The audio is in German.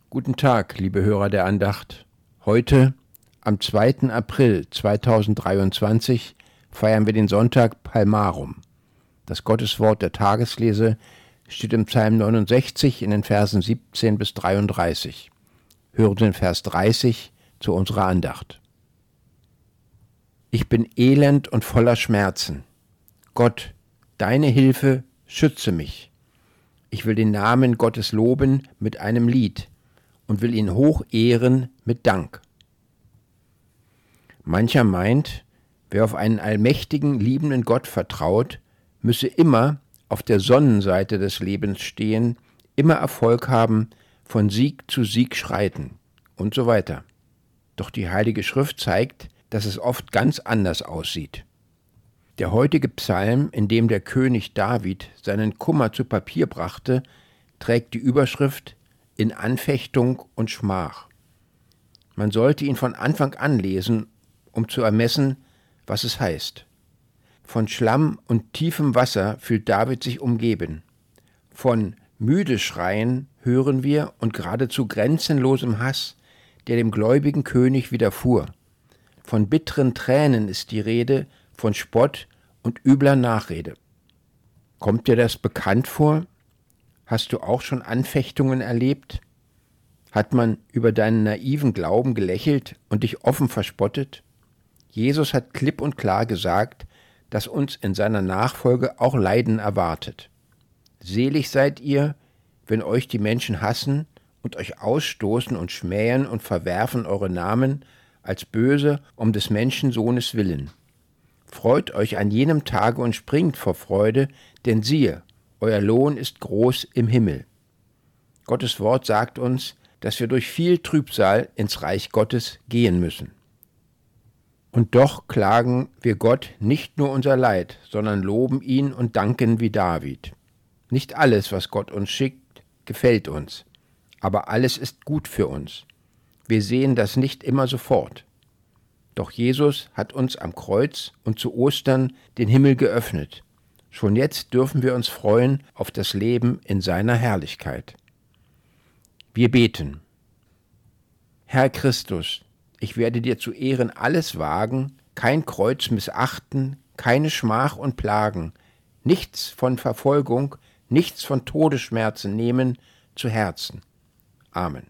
Guten Tag, liebe Hörer der Andacht. Heute, am 2. April 2023, feiern wir den Sonntag Palmarum. Das Gotteswort der Tageslese steht im Psalm 69 in den Versen 17 bis 33. Hören den Vers 30 zu unserer Andacht. Ich bin elend und voller Schmerzen. Gott, deine Hilfe schütze mich. Ich will den Namen Gottes loben mit einem Lied und will ihn hoch ehren mit Dank. Mancher meint, wer auf einen allmächtigen, liebenden Gott vertraut, müsse immer auf der Sonnenseite des Lebens stehen, immer Erfolg haben, von Sieg zu Sieg schreiten und so weiter. Doch die Heilige Schrift zeigt, dass es oft ganz anders aussieht. Der heutige Psalm, in dem der König David seinen Kummer zu Papier brachte, trägt die Überschrift In Anfechtung und Schmach. Man sollte ihn von Anfang an lesen, um zu ermessen, was es heißt. Von Schlamm und tiefem Wasser fühlt David sich umgeben. Von Müdeschreien hören wir und geradezu grenzenlosem Hass, der dem gläubigen König widerfuhr. Von bitteren Tränen ist die Rede, von Spott und übler Nachrede. Kommt dir das bekannt vor? Hast du auch schon Anfechtungen erlebt? Hat man über deinen naiven Glauben gelächelt und dich offen verspottet? Jesus hat klipp und klar gesagt, dass uns in seiner Nachfolge auch Leiden erwartet. Selig seid ihr, wenn euch die Menschen hassen und euch ausstoßen und schmähen und verwerfen eure Namen als böse um des Menschensohnes willen. Freut euch an jenem Tage und springt vor Freude, denn siehe, euer Lohn ist groß im Himmel. Gottes Wort sagt uns, dass wir durch viel Trübsal ins Reich Gottes gehen müssen. Und doch klagen wir Gott nicht nur unser Leid, sondern loben ihn und danken wie David. Nicht alles, was Gott uns schickt, gefällt uns, aber alles ist gut für uns. Wir sehen das nicht immer sofort. Doch Jesus hat uns am Kreuz und zu Ostern den Himmel geöffnet. Schon jetzt dürfen wir uns freuen auf das Leben in seiner Herrlichkeit. Wir beten. Herr Christus, ich werde dir zu Ehren alles wagen, kein Kreuz missachten, keine Schmach und Plagen, nichts von Verfolgung, nichts von Todesschmerzen nehmen zu Herzen. Amen.